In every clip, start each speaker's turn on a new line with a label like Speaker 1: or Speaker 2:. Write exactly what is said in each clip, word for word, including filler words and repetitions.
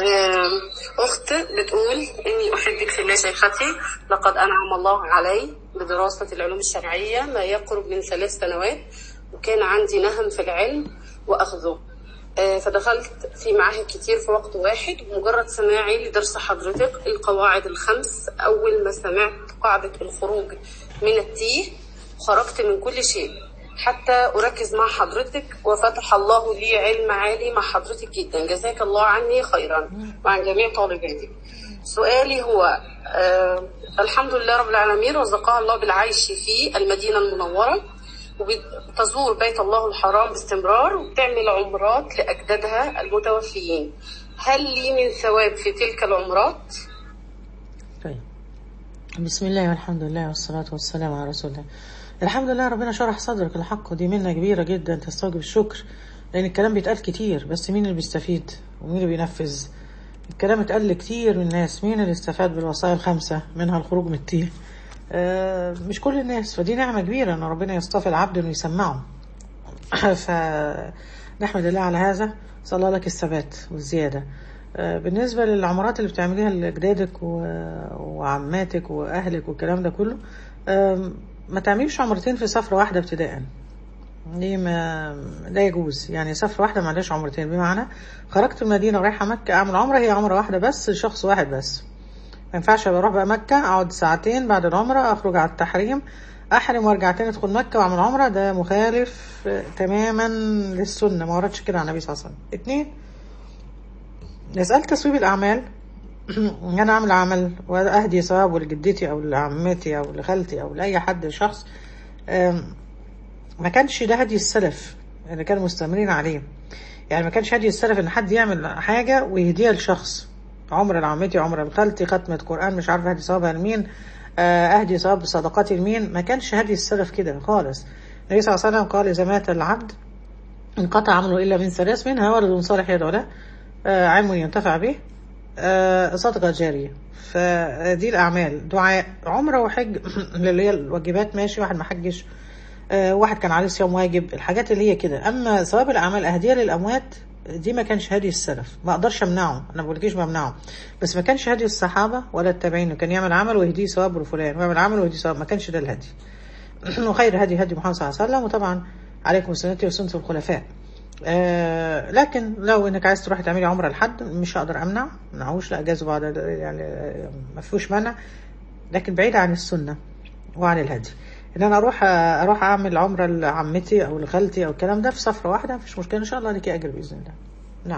Speaker 1: آم، أخت بتقول إني أحبك في الله شيختي، لقد أنعم الله علي بدراسة العلوم الشرعية ما يقرب من ثلاث سنوات، وكان عندي نهم في العلم وأخذه. آه، فدخلت في معاهد كتير في وقت واحد، ومجرد سماعي لدرس حضرتك القواعد الخمس، أول ما سمعت قاعدة الخروج من التيه خرجت من كل شيء حتى أركز مع حضرتك، وفتح الله لي علم عالي مع حضرتك جدا، جزاك الله عني خيرا وعن جميع طالباتك. سؤالي هو آه الحمد لله رب العالمين رزقها الله بالعيش في المدينة المنورة، وبتزور بيت الله الحرام باستمرار، وبتعمل عمرات لأجدادها المتوفيين. هل لي من ثواب في تلك العمرات؟
Speaker 2: طيب، بسم الله والحمد لله والصلاة والسلام على رسول الله. الحمد لله ربنا شرح صدرك الحق، ودي منة كبيرة جدا تستوجب الشكر، لأن الكلام بيتقال كتير بس مين اللي بيستفيد ومين اللي بينفذ؟ الكلام اتقال كتير من الناس، مين اللي استفاد بالوصايا الخمسة منها الخروج من التيه؟ آه مش كل الناس، فدي نعمة كبيرة ان ربنا يصطفي العبد انه يسمعه. فنحمد الله على هذا، صلى الله لك الثبات والزيادة. آه بالنسبة للعمرات اللي بتعمليها لأجدادك وعماتك وأهلك والكلام ده كله، آه ما تعمليش عمرتين في سفرة واحدة ابتداء، دي ما لا يجوز. يعني سفرة واحدة ما عندهاش عمرتين، بمعنى خرجت المدينة ورايحة مكة أعمل عمرة، هي عمرة واحدة بس لشخص واحد بس. ما ينفعش اروح بقى مكة اقعد ساعتين بعد العمرة اخرج على التحريم احرم وارجع تاني ادخل مكة واعمل عمرة، ده مخالف تماما للسنة، ما وردش كده عن النبي صلى الله عليه وسلم. اتنين، مسألة تسويب الاعمال ان انا اعمل عمل واهدي ثواب لجدتي او لعمتي او لخالتي او لاي حد شخص، ما كانش ده هدي السلف اللي كانوا مستمرين عليه. يعني ما كانش هدي السلف ان حد يعمل حاجة ويهديها لشخص، عمر لعمتي، عمر لخالتي، ختمة قرآن، مش عارفه اهدي ثوابها لمين، اهدي ثواب بصدقاتي لمين. ما كانش هدي السلف كده خالص. النبي صلى الله عليه وسلم قال: اذا مات العبد انقطع عمله الا من ثلاث، منها ولد صالح يدعو له، علم ينتفع به، صدقة جارية. فدي الاعمال، دعاء، عمره وحج اللي هي الواجبات ماشي، واحد ما حجش، واحد كان عليه صيام واجب، الحاجات اللي هي كده. اما ثواب الاعمال اهديه للاموات دي ما كانش هدي السلف، ما اقدرش امنعه، انا ما بقولكيش بمنعه، بس ما كانش هدي الصحابه ولا التابعين. كان يعمل عمل ويهديه ثواب لفلان، ويعمل عمل ويهديه ثواب، ما كانش ده الهدي. وخير هدي هدي محمد صلى الله عليه وسلم، وطبعا عليكم سنتي وسنه الخلفاء. آه لكن لو انك عايز تروحي تعملي عمره لحد، مش هقدر امنع، منعوش، لا جاز بعض، يعني ما فيهوش منع، لكن بعيد عن السنه وعن الهدي. ان انا اروح اروح اعمل عمره لعمتي او لخالتي او الكلام ده في سفره واحده، مفيش مشكله، ان شاء الله ليكي اجر باذن الله. نعم.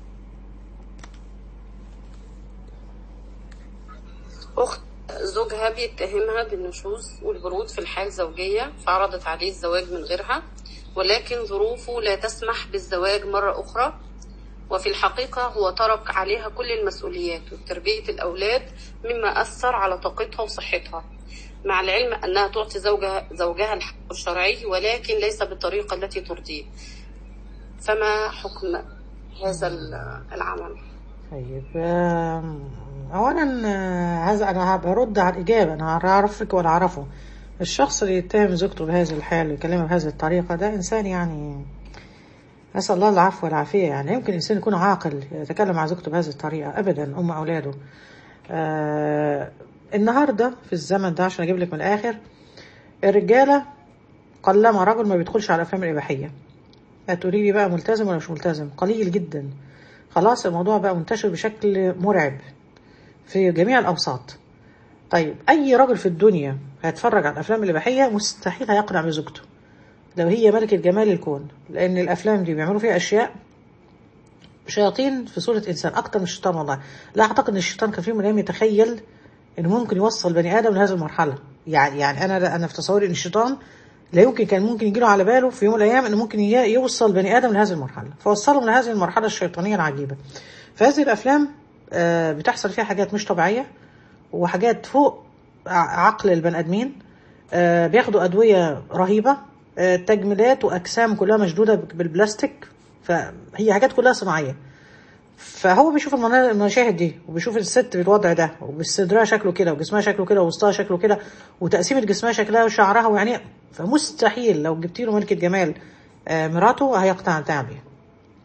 Speaker 1: أخت زوجها بيتهمها بالنشوز والبرود في الحياة الزوجية، فعرضت عليه الزواج من غيرها، ولكن ظروفه لا تسمح بالزواج مرة أخرى، وفي الحقيقة هو ترك عليها كل المسؤوليات وتربية الأولاد، مما أثر على طاقتها وصحتها، مع العلم أنها تعطي زوجها, زوجها الحق الشرعي، ولكن ليس بالطريقة التي ترضيه. فما حكم هذا العمل؟
Speaker 2: طيب، اولا هذا انا برد على الاجابه، انا هعرفك ولا اعرفه. الشخص اللي يتهم زوجته بهذه الحال ويكلمها بهذه الطريقه ده انسان، يعني نسال الله العفو والعافيه. يعني يمكن الانسان يكون عاقل يتكلم مع زوجته بهذه الطريقه؟ ابدا، ام اولاده. آه النهارده في الزمن ده، عشان اجيب لك من الاخر، الرجاله قلما رجل ما بيدخلش على الافلام الاباحيه. هتقولي لي بقى ملتزم ولا مش ملتزم؟ قليل جدا. خلاص الموضوع بقى منتشر بشكل مرعب في جميع الأوساط. طيب، أي راجل في الدنيا هيتفرج على الأفلام الإباحية مستحيل هيقنع بزوجته لو هي ملكة جمال الكون، لأن الأفلام دي بيعملوا فيها أشياء شياطين في صورة إنسان أكتر من الشيطان. والله لا أعتقد أن الشيطان كان في يوم من الأيام يتخيل أنه ممكن يوصل بني آدم لهذه المرحلة. يعني يعني أنا أنا في تصوري أن الشيطان لا يمكن كان ممكن يجيله على باله في يوم من الأيام أنه ممكن يوصل بني آدم لهذه المرحلة، فوصلهم لهذه المرحلة الشيطانية العجيبة. فهذه الأفلام بتحصل فيها حاجات مش طبيعية، وحاجات فوق عقل البني آدمين، بياخدوا أدوية رهيبة، تجميلات وأجسام كلها مشدودة بالبلاستيك، فهي حاجات كلها صناعية. فهو بيشوف المشاهد دي، وبيشوف الست بالوضع ده، وبالصدرها شكله كده، وجسمها شكله كده، ووسطها شكله كده، وتقسيمة جسمها شكلها، وشعرها، ويعني فمستحيل لو جبتي له ملكة جمال مراته هيقتنع بيها.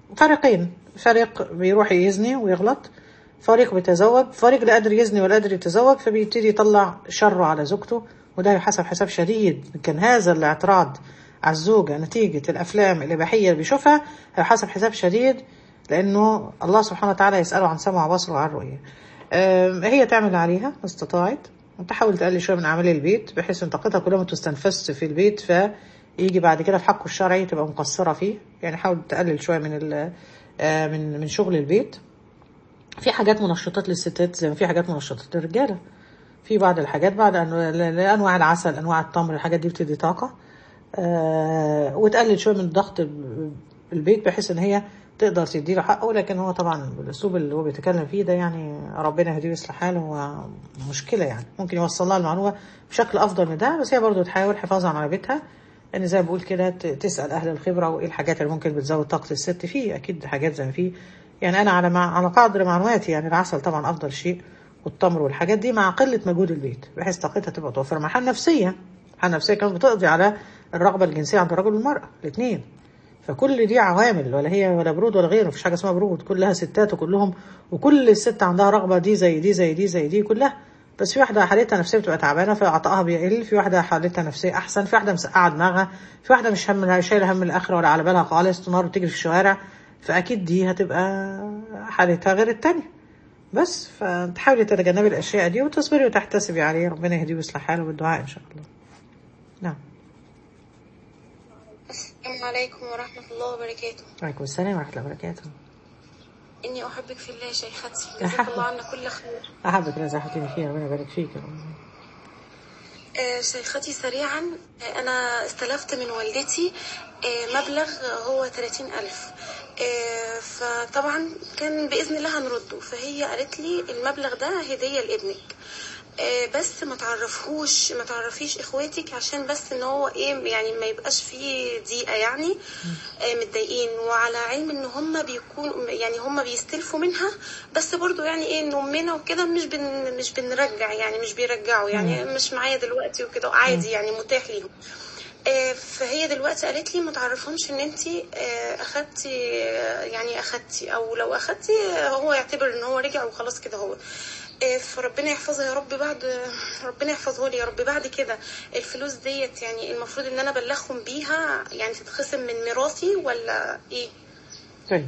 Speaker 2: فريقين، فريق بيروح يزني ويغلط، فريق بيتزوج، فريق لا قادر يزني ولا قادر يتزوج فبيبتدي يطلع شره على زوجته، وده يحسب حساب شديد. كان هذا الاعتراض على الزوجة نتيجة الأفلام الإباحية اللي بيشوفها هيحسب حساب شديد، لأنه الله سبحانه وتعالى يسأله عن سمع وبصر وعن رؤية. هي تعمل اللي عليها استطاعت، وتحاول تقلل شوية من أعمال البيت بحيث أن طاقتها كلها ما تستنفذش في البيت، فيجي بعد كده في حقه الشرعي تبقى مقصرة فيه. يعني حاول تقلل شوية من من من شغل البيت. في حاجات منشطات للستات زي ما في حاجات منشطات للرجالة. في بعض الحاجات بعد أنواع العسل، أنواع التمر، الحاجات دي بتدي طاقة. آه وتقلل شويه من ضغط البيت بحيث ان هي تقدر تدي له حقه. لكن هو طبعا بالاسلوب اللي هو بيتكلم فيه ده يعني ربنا يهديه ويصلح حاله، هو مشكله. يعني ممكن يوصل لها المعلومه بشكل افضل من ده، بس هي برضو تحاول حفاظا على بيتها، ان يعني زي ما بقول كده تسال اهل الخبره وايه الحاجات اللي ممكن بتزود طاقه الست. فيه اكيد حاجات زي ما فيه، يعني انا على مع... على قدر معلوماتي يعني العسل طبعا افضل شيء، والتمر والحاجات دي مع قله مجهود البيت بحيث طاقتها تبقى توفر. مع حال نفسيه، حال نفسيه كمان بتقضي على الرغبة الجنسية عند الرجل والمرأة الاثنين. فكل دي عوامل، ولا هي ولا برود ولا غيره، مفيش حاجة اسمها برود، كلها ستات وكلهم، وكل الست عندها رغبة دي زي دي زي دي زي دي كلها. بس في واحدة حالتها نفسية بتبقى تعبانة فعطائها بيقل، في واحدة حالتها نفسية أحسن، في واحدة مسقعة دماغها، في واحدة مش هم شايلة هم الآخرة ولا على بالها خالص، تنار وتجري في الشوارع، فأكيد دي هتبقى حالتها غير التانية. بس فتحاولي تتجنبي الأشياء دي وتصبري وتحتسبي عليه، ربنا يهديه ويصلح حاله بالدعاء إن شاء الله. نعم.
Speaker 3: السلام عليكم ورحمة الله وبركاته.
Speaker 2: وعليكم السلام ورحمة الله وبركاته.
Speaker 3: إني أحبك في الله شيختي، جزاك الله عنا كل خير.
Speaker 2: أحبك رزقتني فيها، ربنا يبارك فيك.
Speaker 3: آه شيختي سريعا، آه أنا استلفت من والدتي آه مبلغ هو ثلاثين ألف، آه فطبعا كان بإذن الله هنرده، فهي قالت لي المبلغ ده هدية لابنك، بس ما تعرفهوش ما تعرفيش اخواتك عشان بس ان هو ايه يعني ما يبقاش فيه ضيقه يعني متضايقين. وعلى علم ان هم بيكون يعني هم بيستلفوا منها، بس برضو يعني ايه ان امنا وكده مش بن مش بنرجع يعني مش بيرجعوا يعني مش معايا دلوقتي وكده عادي يعني متاح ليهم. فهي دلوقتي قالت لي ما تعرفهمش ان انتي اخدتي يعني اخدتي او لو اخدتي هو يعتبر ان هو رجع وخلاص كده. هو فربنا يحفظها يا رب، بعد ربنا يحفظه لي يا رب. بعد كده الفلوس ديت يعني المفروض ان انا ابلغهم بيها يعني تتخصم من ميراثي ولا ايه؟
Speaker 2: طيب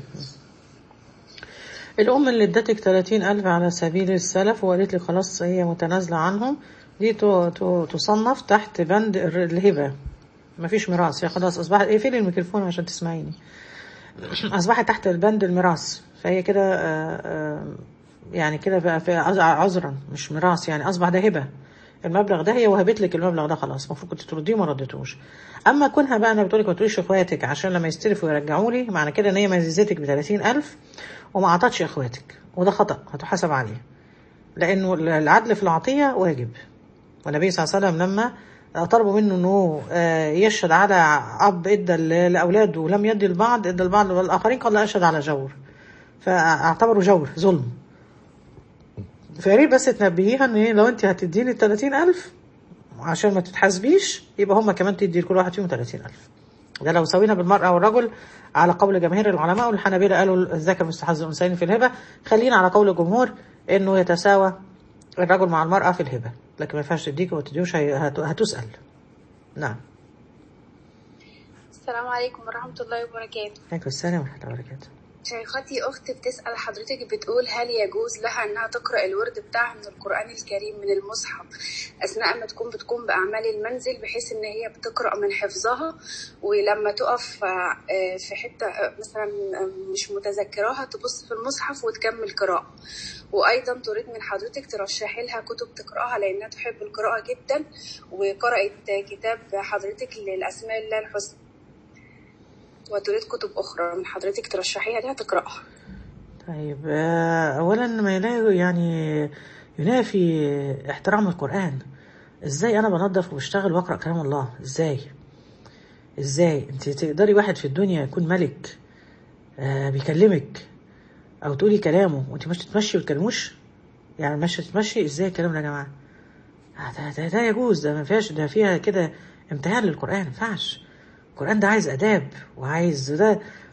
Speaker 2: الام اللي ادتك ثلاثين ألف على سبيل السلف وقالت لي خلاص هي متنازله عنهم، دي تصنف تحت بند الهبه، مفيش ميراث، هي خلاص اصبحت ايه. فين الميكروفون عشان تسمعيني؟ اصبحت تحت البند الميراث، فهي كده يعني كده بقى في عذرا مش ميراث، يعني اصبح ده هبه. المبلغ ده هي وهبت لك المبلغ ده خلاص، المفروض كنت ترديه وما رديتوش. اما كونها بقى انا بتقولك ما تقوليش اخواتك عشان لما يستلفوا يرجعوا لي، معنى كده ان هي مزيزتك ب ثلاثين ألف وما اعطتش اخواتك، وده خطا هتحاسب عليه، لانه العدل في العطيه واجب. والنبي صلى الله عليه وسلم لما طلبوا منه انه يشهد على اب ادى لاولاده ولم يدي البعض، ادى البعض والاخرين، قال لا اشهد على جور، فاعتبروا جور ظلم. فياريت بس تنبهيها ان لو انت هتديني ثلاثين ألف عشان ما تتحاسبيش يبقى هم كمان تدي لكل واحد فيهم ثلاثين ألف. ده لو سوينا بالمرأة والرجل على قول جماهير العلماء، والحنابلة قالوا الذكر مستحز الأنثيين في الهبة. خلينا على قول الجمهور انه يتساوى الرجل مع المرأة في الهبة، لكن ما ينفعش تديك وما تديوش، هتسأل. نعم.
Speaker 3: السلام عليكم ورحمة الله وبركاته.
Speaker 2: عليكم السلام ورحمة الله وبركاته.
Speaker 3: شيختي أخت بتسأل حضرتك بتقول هل يجوز لها أنها تقرأ الورد بتاعها من القرآن الكريم من المصحف أثناء ما تكون بتقوم بأعمال المنزل، بحيث أن هي بتقرأ من حفظها، ولما تقف في حتة مثلا مش متذكراها تبص في المصحف وتكمل قراءة. وأيضا تريد من حضرتك ترشحي لها كتب تقرأها لأنها تحب القراءة جدا، وقرأت كتاب حضرتك للأسماء الله الحسنى، وتريد كتب أخرى من حضرتك ترشحيها لها تقرأها.
Speaker 2: طيب أولا ما يلاقي يعني ينافي احترام القرآن. إزاي أنا بنظف وبشتغل وأقرأ كلام الله؟ إزاي إزاي أنت تقدري واحد في الدنيا يكون ملك آه بيكلمك أو تقولي كلامه وأنت مش تتمشي وتكلموش؟ يعني مش تتمشي إزاي الكلام ده يا جماعة؟ ده, ده, ده يجوز، ده ما فيهاش، ده فيها كده امتهان للقرآن، ما ينفعش. القرآن ده عايز أداب وعايز ده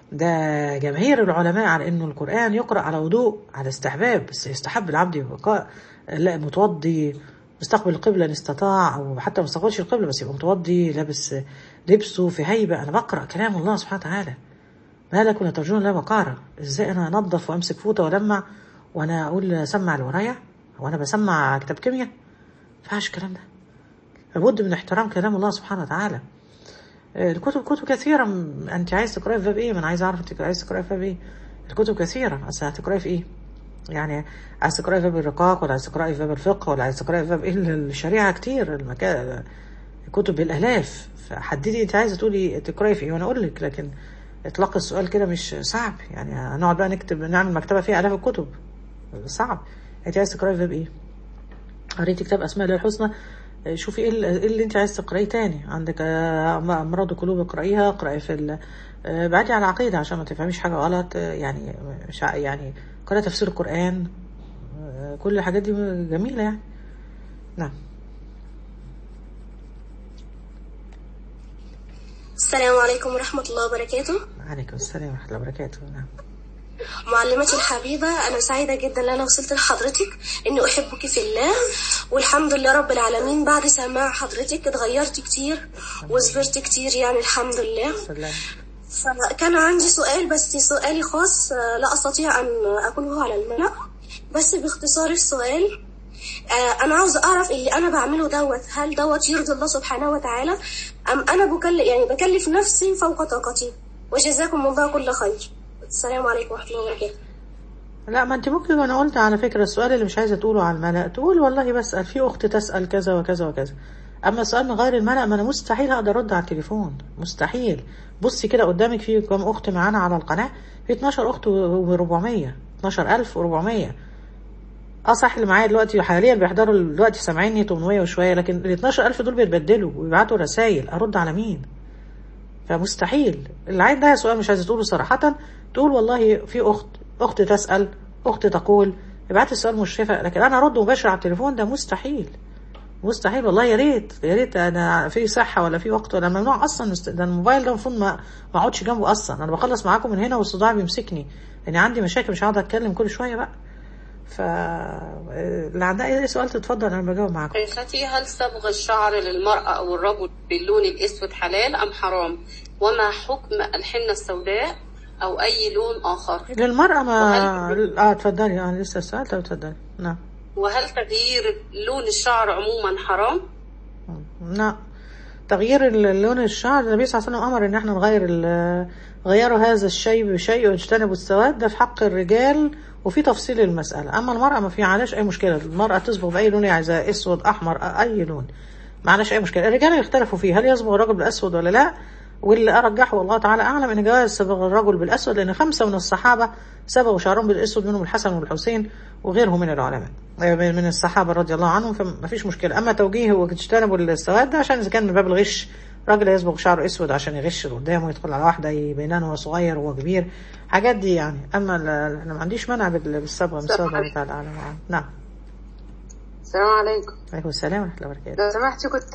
Speaker 2: ده جماهير العلماء على انه القرآن يقرأ على وضوء على استحباب، بس يستحب العبد يبقى لا متوضي مستقبل القبلة ان استطاع، او حتى ما استقبلش القبلة بس يبقى متوضي لابس لبسه في هيبة. انا بقرأ كلام الله سبحانه وتعالى، ما لكم ترجون لا وقارا. ازاي انا انظف وامسك فوطة ولمع وانا اقول سمع اللي ورايا وانا بسمع كتاب كيمياء؟ فاش الكلام ده. لابد من احترام كلام الله سبحانه وتعالى. الكتب كتب كثيرة. انت عايز تقرأي في باب ايه؟ ما انا عايز اعرف انت عايز تقرأي في باب ايه. الكتب كثيرة، بس هتقرأي في ايه؟ يعني عايز تقرأي في باب الرقاق، ولا عايز تقرأي في باب الفقه، ولا عايز تقرأي في باب ايه؟ الشريعة كتير، المكان الكتب بالالاف. فحددي انت عايزه تقولي تقرأي في ايه وانا اقول لك. لكن اطلاق السؤال كده مش صعب، يعني هنقعد بقى نكتب نعمل مكتبة فيها الاف الكتب، صعب. انت عايز تقرأي في باب ايه؟ قريتي كتاب اسماء الله الحسنى، شوفي ايه اللي انت عايز تقرأيه تاني. عندك امراض القلوب اقرأيها، اقرأي في بعدي على العقيدة عشان ما تفهميش حاجة غلط. يعني مش يعني قراءة تفسير القرآن، كل الحاجات دي جميلة يعني. نعم.
Speaker 4: السلام عليكم ورحمة الله وبركاته.
Speaker 2: وعليكم السلام ورحمة الله وبركاته. نعم.
Speaker 4: معلمتي الحبيبة، أنا سعيدة جدا أن أنا وصلت لحضرتك، إني أحبك في الله، والحمد لله رب العالمين. بعد سماع حضرتك اتغيرت كتير وصبرت كتير، يعني الحمد لله. فكان عندي سؤال، بس سؤالي خاص لا أستطيع أن أقوله على الملأ، بس باختصار السؤال أنا عاوز أعرف اللي أنا بعمله دوت هل دوت يرضي الله سبحانه وتعالى، أم أنا بكلف يعني بكلف نفسي فوق طاقتي؟ وجزاكم الله كل خير. السلام عليكم ورحمة الله وبركاته.
Speaker 2: لا، ما انت ممكن، وانا قلت على فكرة السؤال اللي مش عايزة تقوله على الملأ تقول والله بسأل في اخت تسأل كذا وكذا وكذا. اما السؤال من غير الملأ ما انا مستحيل هقدر ارد على التليفون، مستحيل. بصي كده قدامك في كم اخت معانا على القناة؟ في اتناشر اخت و400 اتناشر الف واربعمية. اه صح، اللي معايا دلوقتي حاليا بيحضروا دلوقتي سامعيني ثمانمية وشوية، لكن ال اتناشر الف دول بيتبدلوا ويبعتوا رسائل، ارد على مين؟ فمستحيل. اللي عايز ده سؤال مش عايزة تقوله صراحة تقول والله في اخت اخت تسأل، اخت تقول، ابعت السؤال مشرفة. لكن انا ارد مباشر على التليفون ده مستحيل، مستحيل والله. يا ريت يا ريت انا في صحة ولا في وقت ولا ممنوع اصلا. ده الموبايل ده المفروض ما ما اقعدش جنبه اصلا. انا بخلص معاكم من هنا والصداع بيمسكني، يعني عندي مشاكل مش هقعد اتكلم كل شوية بقى. ف اللي عندها اي سؤال تتفضل، انا بجاوب معاكم.
Speaker 1: شيختي، هل صبغ الشعر للمرأة او الرجل باللون الاسود حلال ام حرام؟ وما حكم الحنة السوداء او اي لون اخر
Speaker 2: للمرأة؟ ما اه اتفضلي. اه لسه السؤال. طب اتفضلي. نعم.
Speaker 1: وهل تغيير لون الشعر عموما حرام؟
Speaker 2: لا، تغيير لون الشعر النبي صلى الله عليه وسلم امر ان احنا نغير غيروا هذا الشيء بشيء واجتنبوا السواد. ده في حق الرجال وفي تفصيل المسألة. اما المرأة ما في علاش اي مشكلة، المرأة تصبغ باي لون عايزاه، اسود احمر اي لون، ما علاش اي مشكلة. الرجال يختلفوا فيه هل يصبغ الرجل بالاسود ولا لا، واللي ارجحه والله تعالى اعلم ان جواز صبغ الرجل بالاسود، لان خمسة من الصحابة صبغوا شعرهم بالاسود، منهم الحسن والحسين وغيرهم من العلماء من الصحابة رضي الله عنهم، فما فيش مشكلة. اما توجيه واجتنبوا السواد ده عشان اذا كان من باب الغش، راجل يصبغ شعره اسود عشان يغش اللي قدامه ويدخل على واحدة يبين انه هو صغير وهو كبير، حاجات دي يعني. اما انا ما عنديش مانع بالصبغة من الصبغة بتاع العالم. نعم.
Speaker 5: السلام عليكم.
Speaker 2: وعليكم السلام ورحمة الله وبركاته.
Speaker 5: لو سمحتي كنت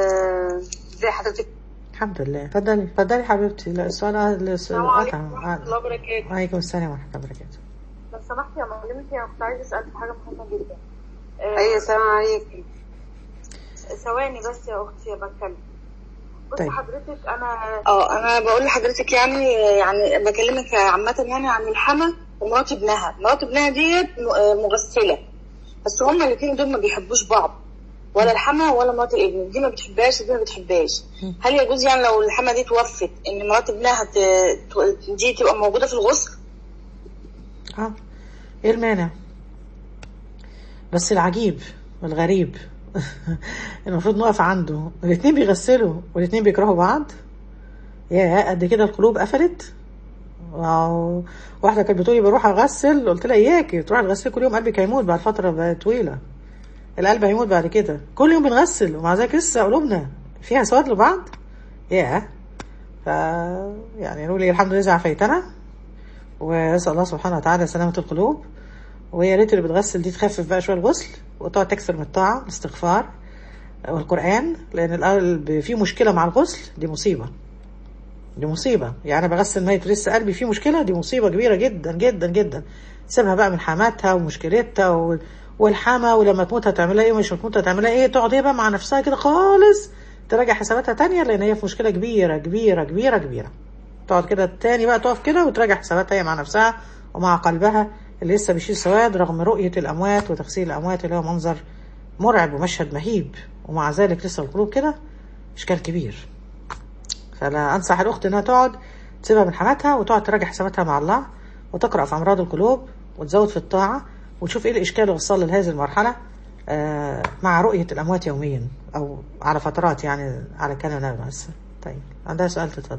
Speaker 5: ازي حضرتك؟
Speaker 2: الحمد لله. اتفضلي اتفضلي حبيبتي. لا السؤال
Speaker 5: السلام عليكم ورحمة الله وبركاته.
Speaker 2: وعليكم السلام ورحمة الله وبركاته.
Speaker 5: لو سمحتي يا معلمتي، انا كنت عايزه اسال في حاجه مهمه جدا. ايوه السلام عليكم. ثواني بس يا اختي بتكلم. بصي طيب. حضرتك انا اه انا بقول لحضرتك يعني يعني بكلمك عامه يعني عن الحما ومرات ابنها. مرات ابنها ديت مغسله، بس هما الاثنين دول ما بيحبوش بعض، ولا الحما ولا مرات الابن. دي ما بتحبهاش ودي ما بتحبهاش. هل يجوز يعني لو الحما دي توفت ان مرات ابنها ت... دي تبقى موجوده في الغسل؟
Speaker 2: اه ايه المانع؟ بس العجيب والغريب المفروض نقف عنده، الاثنين بيغسلوا والاثنين بيكرهوا بعض. يا قد كده القلوب قفلت. واو. واحده كانت بتقولي بروح اغسل، قلت لها اياكي تروحي تغسلي كل يوم، قلبك هيموت بعد فتره طويله، القلب هيموت بعد كده. كل يوم بنغسل ومع ذلك لسه قلوبنا فيها سواد لبعض. يا ف يعني نقول الحمد لله عافيتنا، واسال الله سبحانه وتعالى سلامه القلوب. ويا ريت اللي بتغسل دي تخفف بقى شويه الغسل وتقعد تكثر من الطاعه والاستغفار والقران، لان القلب فيه مشكله مع الغسل دي مصيبه. دي مصيبه. يعني انا بغسل ميت ولسه قلبي فيه مشكله، دي مصيبه كبيره جدا جدا جدا. سيبها بقى من حماتها ومشكلتها و... والحما، ولما تموت هتعملها ايه ومش هتموت هتعملها ايه. تقعد هي بقى مع نفسها كده خالص تراجع حساباتها تانية، لان هي في مشكله كبيره كبيره كبيره كبيره. تقعد كده تاني بقى تقف كده وتراجع حساباتها هي مع نفسها ومع قلبها اللي لسه بيشيل سواد رغم رؤيه الاموات وتغسيل الاموات اللي هو منظر مرعب ومشهد مهيب، ومع ذلك لسه القلوب كده اشكال كبير. فلا انصح الاخت انها تقعد تسيبها من حماتها وتقعد تراجع حساباتها مع الله، وتقرا في امراض القلوب وتزود في الطاعه، وتشوف ايه الاشكال اللي وصل لهذه المرحله آه مع رؤيه الاموات يوميا او على فترات، يعني على كان نام بس. طيب عندها سؤال تتفضل.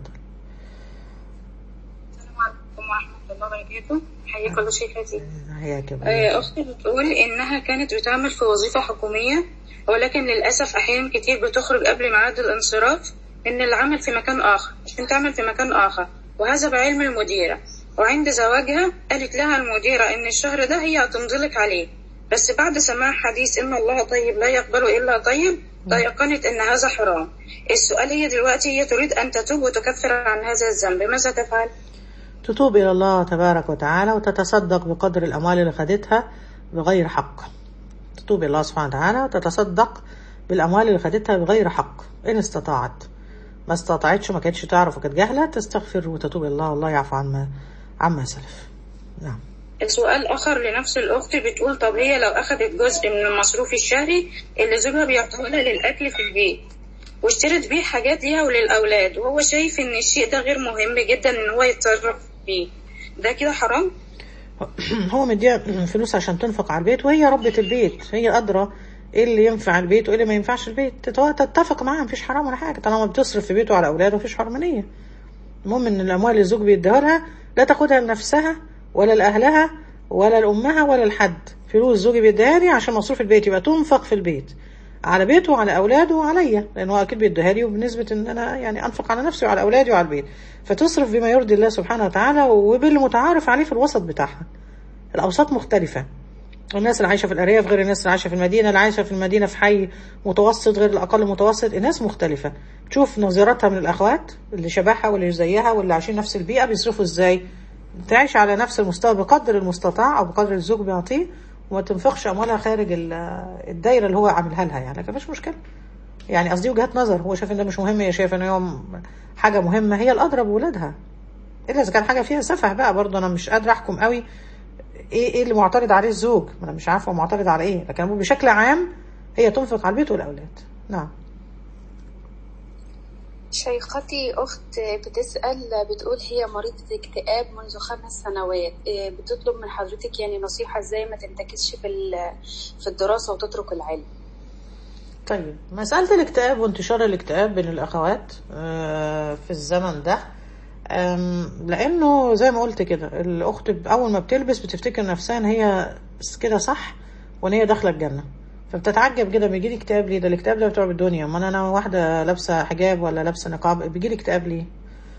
Speaker 6: السلام عليكم ورحمه الله وبركاته. حياك الله شيختي.
Speaker 2: حياك الله.
Speaker 6: آه اختي بتقول انها كانت بتعمل في وظيفه حكوميه، ولكن للاسف احيانا كتير بتخرج قبل ميعاد الانصراف ان العمل في مكان اخر عشان تعمل في مكان اخر، وهذا بعلم المديره. وعند زواجها قالت لها المديرة إن الشهر ده هي هتمضلك عليه، بس بعد سماع حديث إن الله طيب لا يقبل إلا طيب تيقنت إن هذا حرام. السؤال هي دلوقتي هي تريد أن تتوب وتكفر عن هذا الذنب، ماذا تفعل؟
Speaker 2: تتوب إلى الله تبارك وتعالى وتتصدق بقدر الأموال اللي خدتها بغير حق. تتوب إلى الله سبحانه وتعالى وتتصدق بالأموال اللي خدتها بغير حق إن استطاعت. ما استطاعتش ما كانتش تعرف وكانت جاهلة تستغفر وتتوب إلى الله والله يعفو عما عما سلف. نعم.
Speaker 6: السؤال آخر لنفس الأخت بتقول طب هي لو أخذت جزء من المصروف الشهري اللي زوجها بيعطيه لها للأكل في البيت واشترت بيه حاجات ليها وللأولاد، وهو شايف إن الشيء ده غير مهم جدا إن هو يتصرف بيه، ده كده حرام؟
Speaker 2: هو مديها فلوس عشان تنفق على البيت، وهي ربة البيت، هي أدرى ايه اللي ينفع البيت وايه اللي ما ينفعش البيت، تتفق معاها، مفيش حرام ولا حاجة طالما بتصرف في بيته على أولاده مفيش حرمانية. المهم إن الأموال اللي الزوج بيديها لها لا تاخدها لنفسها ولا لأهلها ولا لأمها ولا لحد. فلوس زوجي بيديها لي عشان مصروف البيت يبقى تنفق في البيت على بيته وعلى أولاده وعليا، لأنه أكيد بيديها لي وبنسبة إن أنا يعني أنفق على نفسي وعلى أولادي وعلى البيت، فتصرف بما يرضي الله سبحانه وتعالى وبالمتعارف عليه في الوسط بتاعها. الأوساط مختلفة، الناس اللي عايشة في الأرياف غير الناس اللي عايشة في المدينة، اللي عايشة في المدينة في حي متوسط غير الأقل متوسط، الناس مختلفة. تشوف نظيرتها من الأخوات اللي شبهها واللي زيها واللي عايشين نفس البيئة بيصرفوا إزاي، تعيش على نفس المستوى بقدر المستطاع أو بقدر الزوج بيعطيه، وما تنفقش أموالها خارج الدايرة اللي هو عاملها لها، يعني لكن مش مشكلة. يعني قصدي وجهات نظر، هو شايف إن ده مش مهم، هي شايفة إن هو حاجة مهمة، هي الأدرى بولادها، إلا إذا كان حاجة فيها سفه بقى. برضه أنا مش قادرة أحكم قوي ايه ايه اللي معترض عليه الزوج، انا مش عارفه معترض على ايه، لكن بشكل عام هي تنفق على البيت والاولاد. نعم.
Speaker 7: شيختي اخت بتسال بتقول هي مريضه اكتئاب منذ خمس سنوات، بتطلب من حضرتك يعني نصيحه ازاي ما تنتكسش في في الدراسه وتترك العلم.
Speaker 2: طيب مساله الاكتئاب وانتشار الاكتئاب بين الاخوات في الزمن ده، لانه زي ما قلت كده الاخت اول ما بتلبس بتفتكر نفسها ان هي كده صح وان هي داخله الجنه، فبتتعجب كده بيجي لي اكتئاب ليه؟ ده الاكتئاب ده بتوع الدنيا، ما انا واحده لابسه حجاب ولا لابسه نقاب بيجي لي اكتئاب ليه؟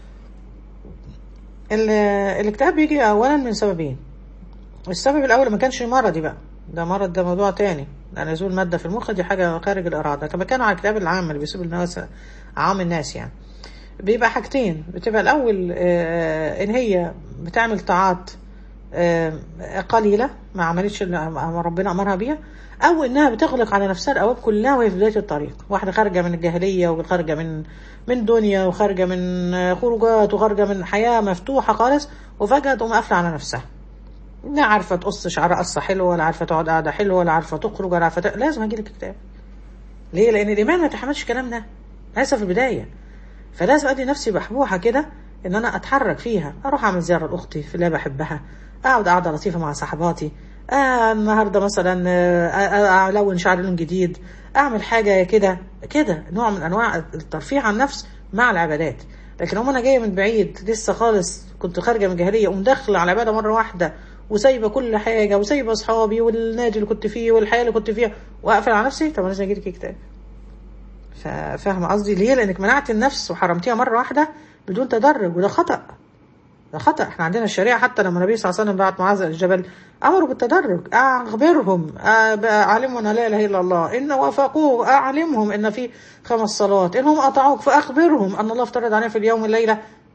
Speaker 2: الاكتئاب بيجي اولا من سببين. السبب الاول ما كانش مرضي بقى، ده مرض، ده موضوع تاني، لان نزول ماده في المخ دي حاجه خارج الاراده، كما كانوا على الاكتئاب العام اللي بيصيب الناس عام الناس. يعني بيبقى حاجتين، بتبقى الاول آه ان هي بتعمل طاعات آه قليله ما عملتش اللي ربنا امرها بيها، او انها بتغلق على نفسها الابواب كلها وهي في بدايه الطريق، واحده خارجه من الجاهليه وخارجه من من دنيا وخارجه من خروجات وخارجه من حياه مفتوحه خالص، وفجاه تقوم قافله على نفسها، لا عارفه تقص شعرها قصه حلوه ولا عارفه تقعد قاعده حلوه ولا عارفه تخرج ولا عارفه ت... لازم هيجيلك اكتئاب. ليه؟ لان الايمان ما يتحملش الكلام ده لسه في البدايه، فلازم ادي نفسي بحبوحه كده ان انا اتحرك فيها، اروح اعمل زياره لاختي في اللي بحبها، اقعد قعده لطيفه مع صحباتي، آه النهارده مثلا آه الون شعر لون جديد، اعمل حاجه كده كده نوع من انواع الترفيه عن النفس مع العبادات. لكن هم انا جايه من بعيد لسه خالص، كنت خارجه من جاهليه ومدخله على العباده مره واحده وسايبه كل حاجه وسايبه اصحابي والنادي اللي كنت فيه والحياه اللي كنت فيها واقفل على نفسي، طب انا لازم اجيلك اكتئاب. فاهمه قصدي ليه؟ لانك منعت النفس وحرمتيها مره واحده بدون تدرج، وده خطأ، ده خطأ. احنا عندنا الشريعه حتى لما النبي صلى الله عليه وسلم بعت معاذ الجبل امروا بالتدرج، اخبرهم اعلمهم ان لا اله الا الله، ان وافقوه اعلمهم ان في خمس صلوات، انهم اطاعوك فاخبرهم ان الله افترض عليهم في اليوم والليله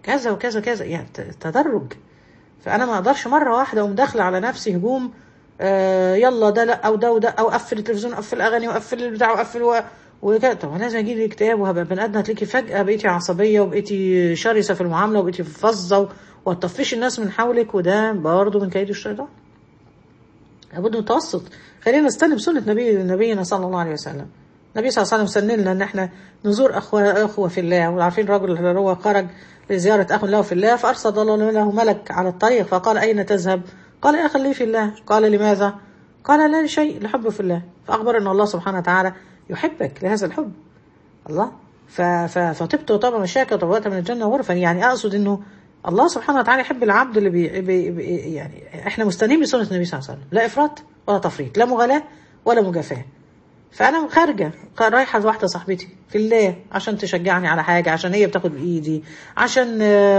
Speaker 2: كذا وكذا كذا، يعني تدرج. فانا ما اقدرش مره واحده اقوم داخله على نفسي هجوم، آه يلا ده لا او ده وده، او اقفل التلفزيون، اقفل الاغاني، واقفل البتاع، واقفل وكده. طب لازم اجي لي اكتئاب وهبقى بني ادم، هتلاقي فجاه بقيتي عصبيه وبقيتي شرسه في المعامله وبقيتي فظه وتطفشي الناس من حولك، وده برضه من كيد الشيطان. لابد من التوسط. خلينا نستلم سنه نبي نبينا صلى الله عليه وسلم. النبي صلى الله عليه وسلم سن لنا ان احنا نزور اخوه اخوه في الله. وعارفين الرجل اللي هو خرج لزياره اخ له في الله، فارسل الله له ملك على الطريق فقال اين تذهب؟ قال يا اخي لي في الله. قال لماذا؟ قال لا لشيء، لحبه في الله. فاخبر ان الله سبحانه وتعالى يحبك لهذا الحب. الله فطبت طبعا مشاكل طبقت من الجنه غرفا. يعني اقصد انه الله سبحانه وتعالى يحب العبد اللي بي بي بي يعني احنا مستنين بسنه النبي صلى الله عليه وسلم، لا افراط ولا تفريط، لا مغالاه ولا مجافاه. فانا خارجه رايحه لواحده صاحبتي في الله عشان تشجعني على حاجه، عشان هي بتاخد بايدي، عشان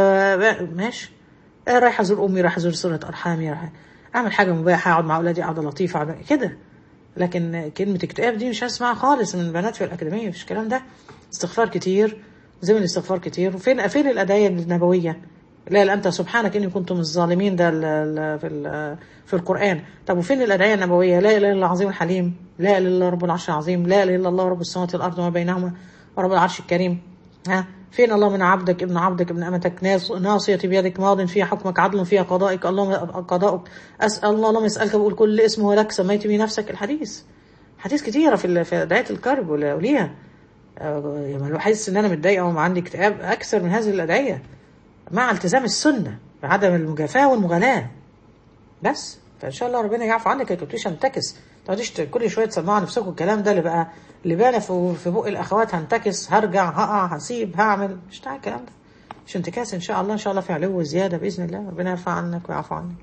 Speaker 2: ماشي رايحه ازور امي، رايحه ازور صله ارحامي، رايحه اعمل حاجه مباحه، اقعد مع اولادي قعده لطيفه كده. لكن كلمه اكتئاب دي مش هسمعها خالص من البنات في الاكاديميه، مش الكلام ده. استغفار كتير، زي الاستغفار كتير. وفين فين الادعيه النبويه؟ لا انت سبحانك اني كنت من الظالمين، ده في في القران. طب وفين الادعيه النبويه؟ لا اله الا الله العظيم الحليم، لا اله الا الله رب العرش العظيم، لا اله الا الله رب السماوات والارض وما بينهما ورب العرش الكريم. ها فين الله من عبدك ابن عبدك ابن امتك ناصيتي بيدك ماض فيها حكمك عدل فيها قضائك اللهم قضاؤك اسال الله اللهم اسالك بقول كل اسم هو لك سميت به نفسك. الحديث حديث كتيره في في ادعيه الكرب وليها. يعني لو حاسس ان انا متضايقه وعندي اكتئاب، اكثر من هذه الادعيه مع التزام السنه بعدم المجافاه والمغالاه بس. فان شاء الله ربنا يعفو عنك يا كنتيش انتكس، ما تقعديش كل شويه تسمعوا نفسكم الكلام ده اللي بقى اللي بقى في بق الاخوات، هنتكس، هرجع، هقع، هسيب، هعمل، مش بتاع الكلام ده، مش انتكاس. ان شاء الله ان شاء الله في علو زياده باذن الله، ربنا يرفع عنك ويعفو عنك.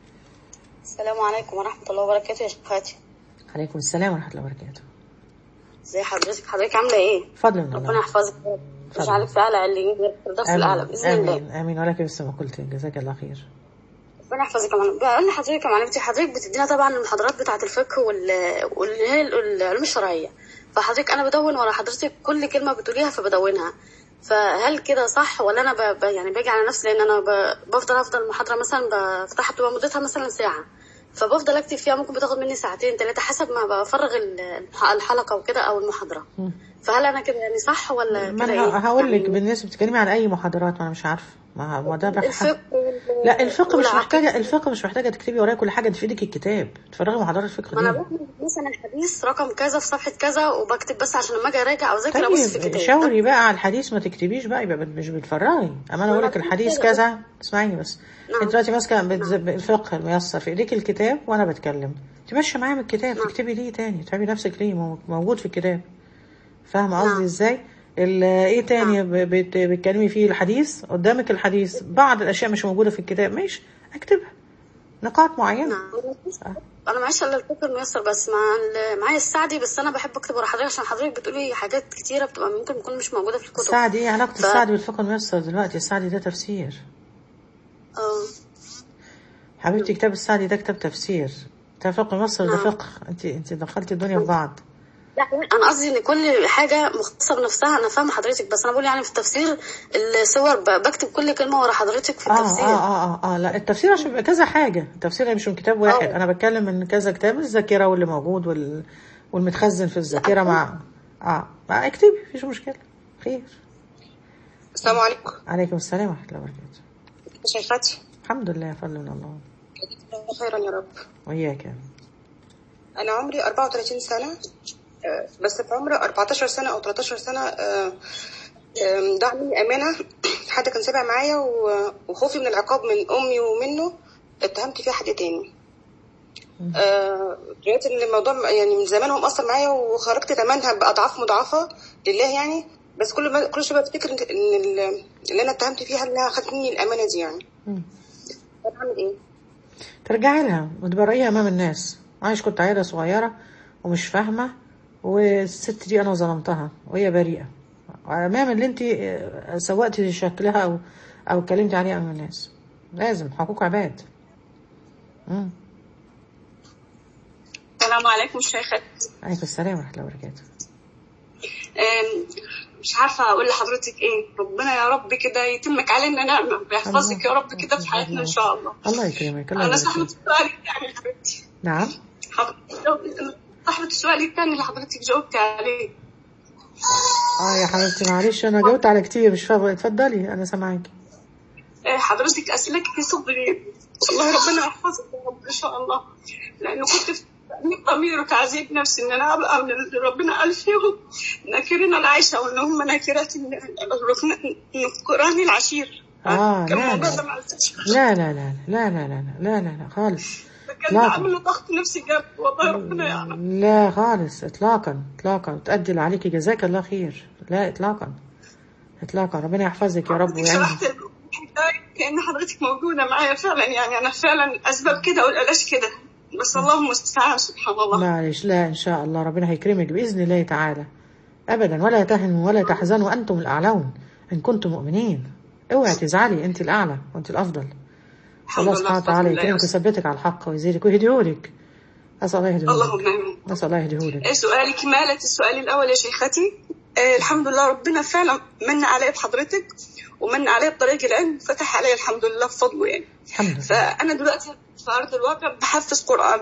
Speaker 8: السلام عليكم ورحمه الله وبركاته يا شيخاتي.
Speaker 2: عليكم السلام ورحمه الله وبركاته.
Speaker 8: ازي حضرتك؟ حضرتك عامله ايه؟
Speaker 2: فضل من الله،
Speaker 8: ربنا يحفظك ويجعلك في اعلى عليين الفردوس الاعلى باذن الله.
Speaker 2: امين امين. ولك بس ما قلت، جزاك الله خير.
Speaker 8: ربنا يحفظك يا معلم. بقول لحضرتك يا معلمتي، حضرتك بتدينا طبعا المحاضرات بتاعه الفقه واللي هي العلوم الشرعيه، فحضرتك انا بدون ورا حضرتك كل كلمه بتقوليها فبدونها. فهل كده صح ولا انا ب... يعني باجي على نفسي؟ لان انا ب... بفضل افضل المحاضره مثلا بفتحها بتبقى مدتها مثلا ساعه، فبفضل اكتب فيها، ممكن بتاخد مني ساعتين ثلاثه حسب ما بفرغ الحلقه وكده او المحاضره. فهل انا كده يعني صح ولا كده ايه؟
Speaker 2: انا هقول لك يعني بالنسبه بتتكلمي عن اي محاضرات، ما انا مش عارفه ما هو ده الفقه. لا الفقه مش محتاجه، الفقه مش محتاجه تكتبي ورايا كل حاجه، في ايدك الكتاب تفرغي محاضرات الفقه دي.
Speaker 8: انا بكتب مثلا الحديث رقم كذا في صفحه كذا وبكتب بس عشان لما اجي اراجع او اذاكر ابص في الكتاب.
Speaker 2: شاوري بقى على الحديث، ما تكتبيش بقى، يبقى مش بتفرغي. اما انا اقول لك الحديث كذا، اسمعيني بس. نعم. انت دلوقتي ماسكه الفقه الميسر في ايديك الكتاب وانا بتكلم، تمشي معايا من الكتاب. نعم. تكتبي ليه تاني؟ تتعبي نفسك ليه؟ موجود في الكتاب. فاهمه قصدي؟ نعم. ازاي ايه تاني بتكلمي فيه؟ الحديث قدامك، الحديث بعض الاشياء مش موجوده في الكتاب، ماشي اكتبها نقاط معينه.
Speaker 8: نعم. آه. انا معيش الا الفقه الميسر بس، مع معايا السعدي، بس انا بحب اكتب ورا حضرتك عشان حضرتك بتقولي حاجات كتيره بتبقى ممكن تكون مش موجوده في الكتب.
Speaker 2: السعدي ايه علاقه ف... السعدي بالفقه الميسر دلوقتي؟ السعدي ده تفسير.
Speaker 8: اه
Speaker 2: حبيبتي كتاب السعدي ده كتاب تفسير، كتاب فقه الميسر ده فقه. انت انت دخلتي الدنيا في بعض.
Speaker 8: لا انا قصدي ان كل حاجه مختصه بنفسها، انا فاهمه حضرتك، بس انا بقول يعني في التفسير الصور بكتب كل كلمه ورا حضرتك في التفسير.
Speaker 2: اه اه اه اه لا التفسير عشان بيبقى كذا حاجه، التفسير مش من كتاب واحد. أوه. انا بتكلم من كذا كتاب، الذاكره واللي موجود وال... والمتخزن في الذاكره مع اه ما اكتبي، مفيش مشكله. خير.
Speaker 8: السلام عليكم.
Speaker 2: عليكم السلام ورحمه الله وبركاته.
Speaker 8: شيخاتي
Speaker 2: الحمد لله فضل من الله.
Speaker 8: خيرا يا رب.
Speaker 2: وإياك.
Speaker 8: انا عمري أربعة وثلاثين سنه، بس في عمر أربعتاشر سنه او تلتاشر سنه ضاع مني امانه، حد كان سابع معايا، وخوفي من العقاب من امي ومنه اتهمت فيها حد تاني. لقيت ان الموضوع يعني من زمان هو مأثر معايا، وخرجت ثمنها باضعاف مضاعفه لله يعني. بس كل ما كل شويه بفتكر ان اللي انا اتهمت فيها انها خدت مني الامانه دي يعني. هعمل ايه؟
Speaker 2: ترجعي لها وتبرئيها امام الناس. عايش كنت عيله صغيره ومش فاهمه، والست دي انا ظلمتها وهي بريئه، امام اللي انت سوقتي شكلها او او اتكلمتي عليها امام الناس. لازم حقوق عباد. امم
Speaker 8: السلام عليكم شيخة.
Speaker 2: عليكم السلام ورحمه الله وبركاته.
Speaker 9: مش عارفه اقول لحضرتك ايه. ربنا يا رب كده يتمك علينا نعمه ويحفظك يا رب كده في حياتنا ان شاء الله.
Speaker 2: الله يكرمك. الله
Speaker 9: انا صاحبه السؤال الثاني حبيبتي.
Speaker 2: نعم
Speaker 9: صاحبه السؤال الثاني اللي حضرتك جاوبتي عليه.
Speaker 2: اه يا حبيبتي معلش انا جاوبت على كتير مش فاهمه. اتفضلي انا سامعاكي.
Speaker 9: حضرتك اسئلتك في صدري. الله ربنا يحفظك يا رب ان شاء الله. لانه كنت في ضمير وتعذيب نفسي ان انا ابقى من ربنا قال فيهم ناكرين العيشه وان هم ناكرات القران العشير.
Speaker 2: اه لا لا. لا لا لا لا لا لا لا لا لا خالص.
Speaker 9: كان عامل له ضغط نفسي جاب والله ربنا يعلم.
Speaker 2: لا خالص اطلاقا اطلاقا. تأدي اللي عليكي جزاك الله خير. لا اطلاقا اطلاقا. ربنا يحفظك يا رب ويعينك.
Speaker 9: كأن حضرتك موجودة معايا فعلا. يعني أنا فعلا أسباب كده ولاش كده بس الله المستعان سبحان الله.
Speaker 2: معلش لا إن شاء الله ربنا هيكرمك بإذن الله تعالى أبدا. ولا تهنوا ولا تحزنوا وأنتم الأعلون إن كنتم مؤمنين. اوعي تزعلي أنت الأعلى وأنت الأفضل. الله سبحانه وتعالى يكرمك ويثبتك على الحق ويزيدك ويهديهولك. أسأل الله يهديهولك.
Speaker 9: اللهم آمين.
Speaker 2: أسأل الله يهديهولك.
Speaker 9: سؤالي كمالة السؤال الأول يا شيختي. آه الحمد لله ربنا فعلا من علي بحضرتك ومن علي بطريق العلم فتح علي الحمد لله بفضله يعني.
Speaker 2: الحمد لله.
Speaker 9: فأنا دلوقتي في أرض الواقع بحفظ قرآن.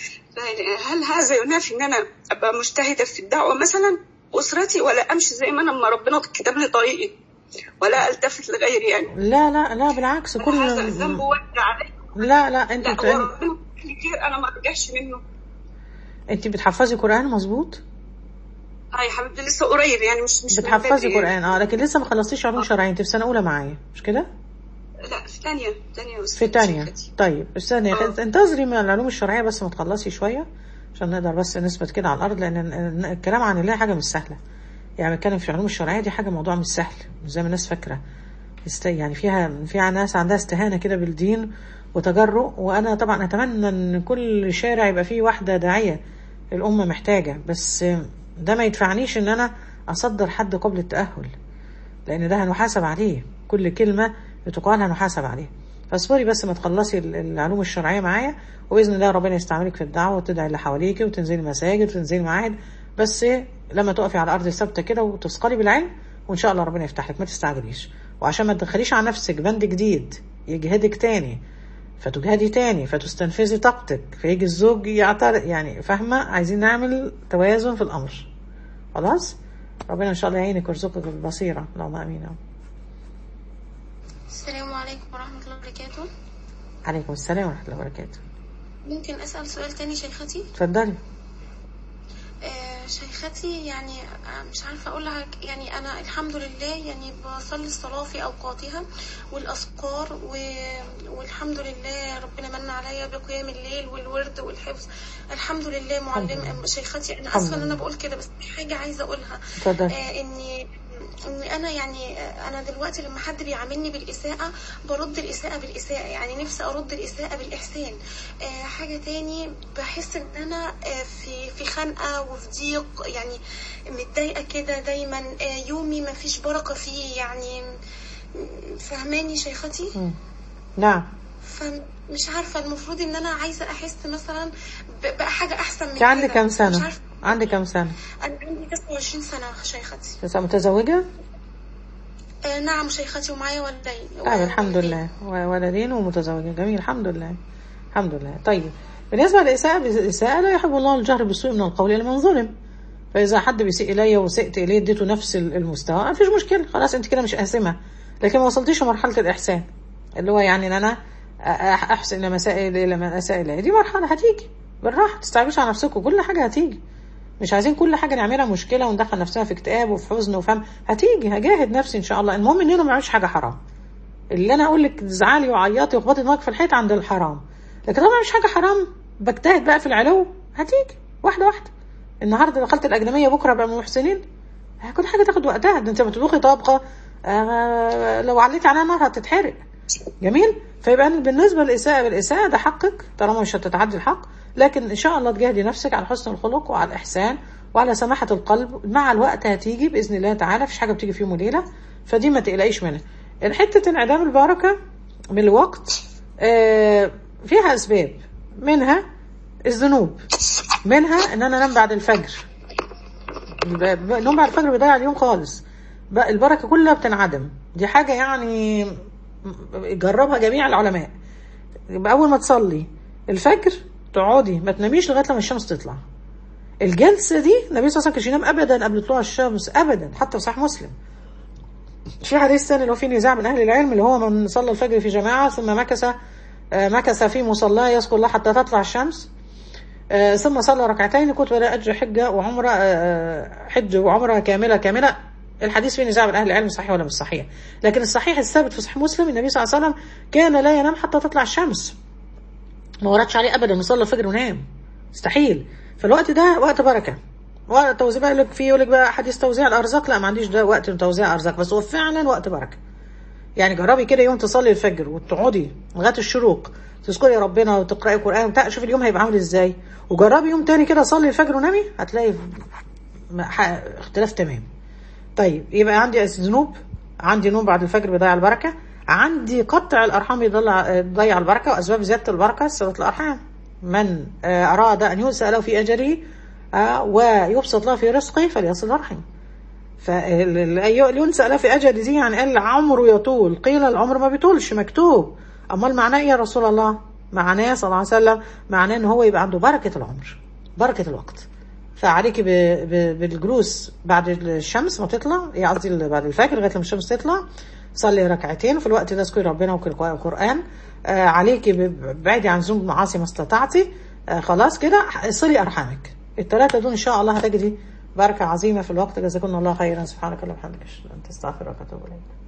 Speaker 9: هل هذا ينافي إن أنا أبقى مجتهدة في الدعوة مثلا أسرتي ولا أمشي زي ما أنا ما ربنا كتب لي طريقي ولا ألتفت لغيري يعني؟
Speaker 2: لا لا لا بالعكس. كل
Speaker 9: هذا الذنب وقع علي.
Speaker 2: لا لا أنت
Speaker 9: لا بت... ربنا كتير أنا ما أرجعش منه.
Speaker 2: أنت بتحفظي قرآن مظبوط؟
Speaker 9: هاي حبيبتي لسه قريب يعني مش مش
Speaker 2: بتحفظي قرآن اه لكن لسه ما خلصتيش علوم شرعية. انت في سنة أولى معايا مش كده؟
Speaker 9: لا في ثانية ثانية
Speaker 2: في ثانية. طيب استني انتظري من العلوم الشرعية بس ما تخلصي شوية عشان نقدر بس نثبت كده على الأرض. لأن الكلام عن الله حاجة مش سهلة. يعني بتكلم في العلوم الشرعية دي حاجة موضوع مش سهل مش زي ما الناس فاكرة. يعني فيها فيها ناس عندها استهانة كده بالدين وتجرؤ. وأنا طبعا أتمنى إن كل شارع يبقى فيه واحدة داعية الأمة محتاجة. بس ده ما يدفعنيش ان انا اصدر حد قبل التأهل لان ده هنحاسب عليه. كل كلمة بتقال هنحاسب عليه. فاصبري بس ما تخلصي العلوم الشرعية معايا وبإذن الله ربنا يستعملك في الدعوة وتدعي اللي حواليكي وتنزلي مساجد وتنزلي معاهد. بس لما تقفي على الارض ثابتة كده وتثقلي بالعلم وان شاء الله ربنا يفتح لك. ما تستعجليش وعشان ما تدخليش على نفسك بند جديد يجهدك تاني فتجهدي تاني فتستنفذي طاقتك فيجي الزوج يعترض. يعني فاهمة؟ عايزين نعمل توازن في الأمر. خلاص ربنا إن شاء الله يعينك ويرزقك بالبصيرة. اللهم آمين.
Speaker 3: السلام عليكم ورحمة الله وبركاته.
Speaker 2: عليكم السلام ورحمة الله وبركاته.
Speaker 3: ممكن أسأل سؤال تاني شيختي؟
Speaker 2: تفضلي.
Speaker 3: آه شيختي يعني مش عارفة أقول لها يعني أنا الحمد لله يعني بصلي الصلاة في أوقاتها والأذكار والحمد لله ربنا من عليا بقيام الليل والورد والحفظ الحمد لله. معلم شيختي أنا أسفة إن أنا بقول كده بس في حاجة عايزة أقولها. آه إني إني أنا يعني أنا دلوقتي لما حد بيعاملني بالإساءة برد الإساءة بالإساءة. يعني نفسي أرد الإساءة بالإحسان. آه حاجة تاني بحس إن أنا آه في في خنقة وفي ضيق يعني متضايقة كده دايما. آه يومي ما فيش بركة فيه يعني. فهماني شيختي؟
Speaker 2: نعم.
Speaker 3: فمش عارفة المفروض إن أنا عايزة أحس مثلا بقى حاجة أحسن من
Speaker 2: كده. عندك كم سنة؟ عندك كم سنة؟
Speaker 3: أنا عندي تسعة وعشرين سنة شيختي.
Speaker 2: تسعة متزوجة؟
Speaker 3: آه نعم شيختي ومعايا ولدين.
Speaker 2: آه الحمد لله ولدين ومتزوجة. جميل الحمد لله الحمد لله. طيب بالنسبة للإساءة الإساءة لا يحب الله الجهر بالسوء من القول إلا من ظلم. فإذا حد بيسيء إلي وسئت إليه اديته نفس المستوى ما فيش مشكلة خلاص أنت كده مش آثمة. لكن ما وصلتيش لمرحلة الإحسان اللي هو يعني إن أنا أحسن إلى مسائل إلى من أساء إليه. دي مرحلة هتيجي بالراحة. تستعجلوش على نفسكم. كل حاجة هتيجي. مش عايزين كل حاجة نعملها مشكلة وندخل نفسنا في اكتئاب وفي حزن وفهم. هتيجي هجاهد نفسي إن شاء الله. المهم إن أنا ما اعملش حاجة حرام. اللي أنا أقول لك تزعلي وعيطي وخبطي دماغك في الحيط عند الحرام. لكن طبعا مش حاجة حرام بجتهد بقى في العلو. هتيجي واحدة واحدة. النهاردة دخلت الأجنبية بكرة بقى محسنين. كل حاجة تاخد وقتها. ده أنت بتطبخي طبخة آه لو عليتي عليها نار هتتحرق. جميل. فيبقى بالنسبة للإساءة بالإساءة ده حقك طالما مش هتتعدي الحق. لكن إن شاء الله تجاهدي نفسك على حسن الخلق وعلى الإحسان وعلى سماحة القلب. مع الوقت هتيجي بإذن الله تعالى. فيش حاجة بتيجي في يوم وليلة. فدي ما تقلقيش منها. الحتة انعدام البركة من الوقت آه فيها أسباب. منها الذنوب. منها إن أنا أنام بعد الفجر. النوم بعد الفجر بيضيع اليوم خالص. بقى البركه كلها بتنعدم. دي حاجه يعني جربها جميع العلماء. يبقى اول ما تصلي الفجر تقعدي ما تناميش لغايه لما الشمس تطلع. الجلسه دي النبي صلى الله عليه وسلم كانش ينام ابدا قبل طلوع الشمس ابدا، حتى في صحيح مسلم. في حديث ثاني لو في نزاع من اهل العلم اللي هو من صلى الفجر في جماعه ثم مكث مكث في مصلاه يذكر الله حتى تطلع الشمس ثم صلى ركعتين كتب له اجر حجه وعمره حج وعمره كامله كامله. الحديث فيه نزاع من اهل العلم صحيح ولا مش صحيح، لكن الصحيح الثابت في صحيح مسلم النبي صلى الله عليه وسلم كان لا ينام حتى تطلع الشمس. ما وردش عليه ابدا يصلي الفجر ونام، مستحيل. فالوقت ده وقت بركه، وقت توزيع. لك فيه يقول لك بقى حديث توزيع الارزاق، لا ما عنديش ده وقت توزيع ارزاق، بس هو فعلا وقت بركه. يعني جربي كده يوم تصلي الفجر وتقعدي لغايه الشروق تذكري ربنا وتقراي قران، شوفي اليوم هيبقى عامل ازاي. وجربي يوم تاني كده صلي الفجر ونامي، هتلاقي اختلاف تمام. طيب يبقى عندي الذنوب، عندي نوم بعد الفجر بيضيع البركه، عندي قطع الارحام يضيع البركه، واسباب زياده البركه صله الارحام. من اراد ان يوسع له في اجره ويبسط له في رزقه فليصل رحمه. فاللي ينسى له في اجره دي يعني قال عمره يطول، قيل العمر ما بيطولش مكتوب. امال معناه ايه يا رسول الله؟ معناه صلى الله عليه وسلم معناه ان هو يبقى عنده بركه العمر، بركه الوقت. فعليكي بالجلوس بعد الشمس ما تطلع، قصدي بعد الفجر لغايه لما الشمس تطلع، صلي ركعتين في الوقت ده، اذكري ربنا وقراءة القرآن. آه عليكي بعيدي عن ذنوب معاصي ما استطعتي. آه خلاص كده صلي ارحامك. الثلاثه دول ان شاء الله هتجدي بركه عظيمه في الوقت. جزاكم الله خيرا. سبحانك اللهم وبحمدك اشهد ان لا اله الا انت استغفرك واتوب اليك.